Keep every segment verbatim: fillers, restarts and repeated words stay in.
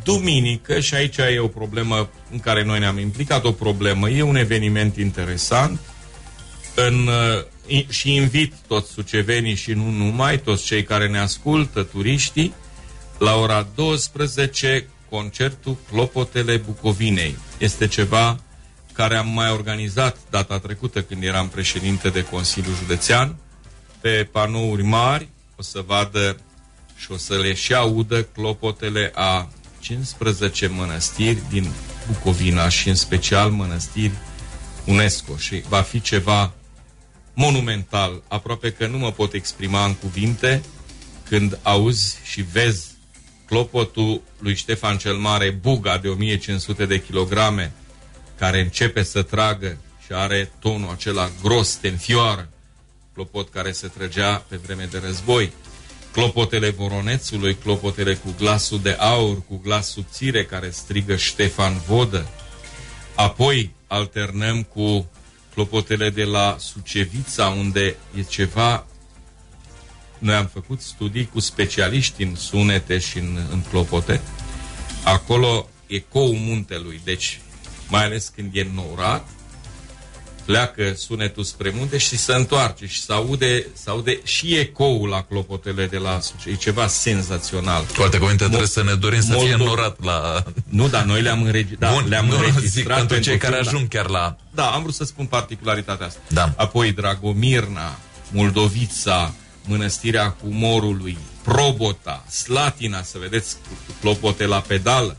Duminică, și aici e o problemă în care noi ne-am implicat, o problemă, e un eveniment interesant în, și invit toți sucevenii și nu numai, toți cei care ne ascultă, turiștii, la ora douăsprezece, concertul Clopotele Bucovinei. Este ceva care am mai organizat data trecută când eram președinte de Consiliul Județean. Pe panouri mari o să vadă și o să le și audă clopotele a cincisprezece mănăstiri din Bucovina și în special mănăstiri UNESCO. Și va fi ceva monumental, aproape că nu mă pot exprima în cuvinte când auzi și vezi clopotul lui Ștefan cel Mare, Buga, de o mie cinci sute de kilograme, care începe să tragă și are tonul acela gros, te înfioară, clopot care se trăgea pe vreme de război. Clopotele Voronețului, clopotele cu glasul de aur, cu glas subțire, care strigă Ștefan Vodă. Apoi alternăm cu clopotele de la Sucevița, unde e ceva... Noi am făcut studii cu specialiști în sunete și în, în clopote. Acolo ecoul muntelui, deci mai ales când e nourat, pleacă sunetul spre munte și se întoarce și se aude, se aude și ecoul la clopotele de la Sucevița. E ceva senzațional. Cu alte cuvinte, trebuie să ne dorim să fie norat la... Nu, dar noi le-am, înregi... da, Bun, le-am nu, înregistrat zic, pentru pentru cei care film, ajung da. chiar la... Da, am vrut să spun particularitatea asta. Da. Apoi Dragomirna, Moldovița, Mănăstirea Humorului, Probota, Slatina, să vedeți clopote la pedală.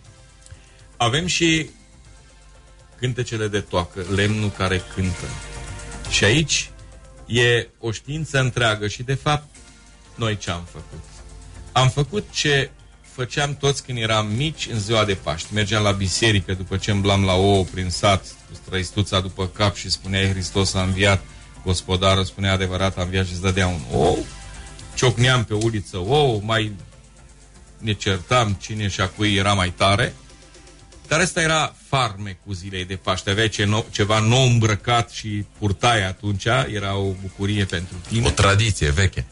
Avem și cântecele de toacă, lemnul care cântă. Și aici e o știință întreagă și de fapt noi ce am făcut? Am făcut ce făceam toți când eram mici în ziua de Paști. Mergeam la biserică după ce îmblam la ouă prin sat, cu străistuța după cap și spunea Hristos a înviat. Gospodarul spunea adevărat, am înviat și îți dădea un ou. Ciocneam pe uliță ou, mai ne certam cine și a cui era mai tare. Dar ăsta era farmecul zilei de Paște. Aveai ce nou, ceva nou îmbrăcat și purtai atunci, era o bucurie pentru tine. O tradiție veche.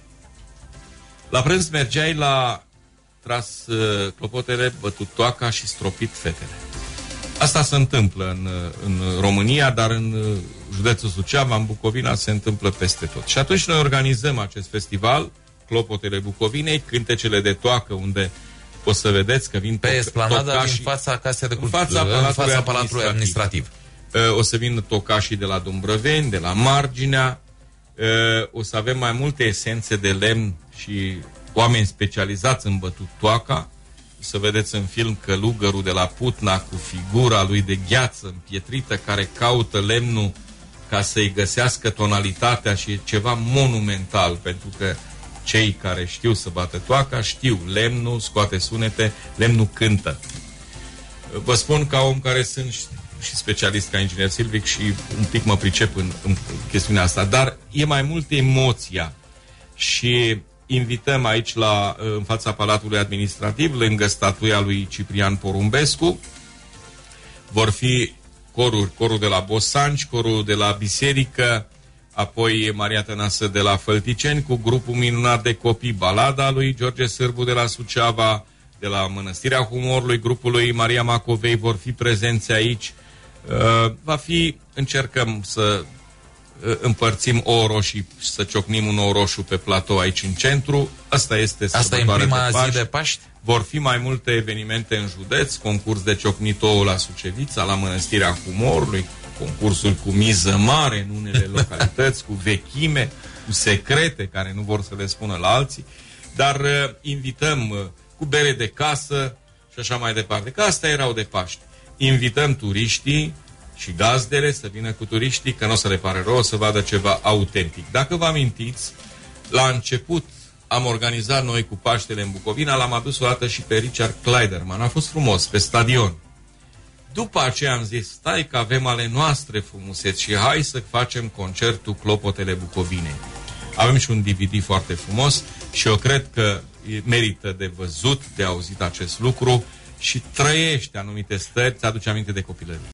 La prânz mergeai la tras uh, clopotele, bătut toaca și stropit fetele. Asta se întâmplă în, în România, dar în județul Suceava, în Bucovina, se întâmplă peste tot. Și atunci noi organizăm acest festival, Clopotele Bucovinei, cântecele de toacă, unde o să vedeți că vin pe esplanada tocașii, din fața Casei de Cultură, în fața Palatului, în fața Palatului Administrativ. administrativ. O să vină tocașii de la Dumbrăveni, de la Marginea, o să avem mai multe esențe de lemn și oameni specializați în bătut toaca. Să vedeți în film călugărul de la Putna cu figura lui de gheață împietrită care caută lemnul ca să-i găsească tonalitatea și e ceva monumental, pentru că cei care știu să bată toaca știu, lemnul scoate sunete, lemnul cântă. Vă spun ca om care sunt și specialist ca inginer silvic și un pic mă pricep în, în chestiunea asta, dar e mai mult emoția și invităm aici la, în fața Palatului Administrativ, lângă statuia lui Ciprian Porumbescu, vor fi coruri, corul de la Bosanci, corul de la Biserică, apoi Maria Tănasă de la Fălticeni, cu grupul minunat de copii Balada lui George Sârbu de la Suceava, de la Mănăstirea Humorului, grupul lui Maria Macovei vor fi prezenți aici. Uh, va fi, încercăm să uh, împărțim ouă roșii și să ciocnim un ou roșu pe platou aici în centru. Asta este Asta e în prima de zi de Paști? Vor fi mai multe evenimente în județ, concurs de ciocnit ou la Sucevița, la Mănăstirea Humorului, concursul cu miză mare în unele localități, cu vechime, cu secrete care nu vor să le spună la alții, dar uh, invităm uh, cu bere de casă și așa mai departe, că astea erau de Paști. Invităm turiștii și gazdele să vină cu turiștii, că nu o să le pare rău, o să vadă ceva autentic. Dacă vă amintiți, la început am organizat noi cu Paștele în Bucovina, l-am adus o dată și pe Richard Kleiderman. A fost frumos, pe stadion. După aceea am zis, stai că avem ale noastre frumuseți și hai să facem concertul Clopotele Bucovinei. Avem și un D V D foarte frumos și eu cred că merită de văzut, de auzit acest lucru și trăiește anumite stări, ți aduce aminte de copilărie.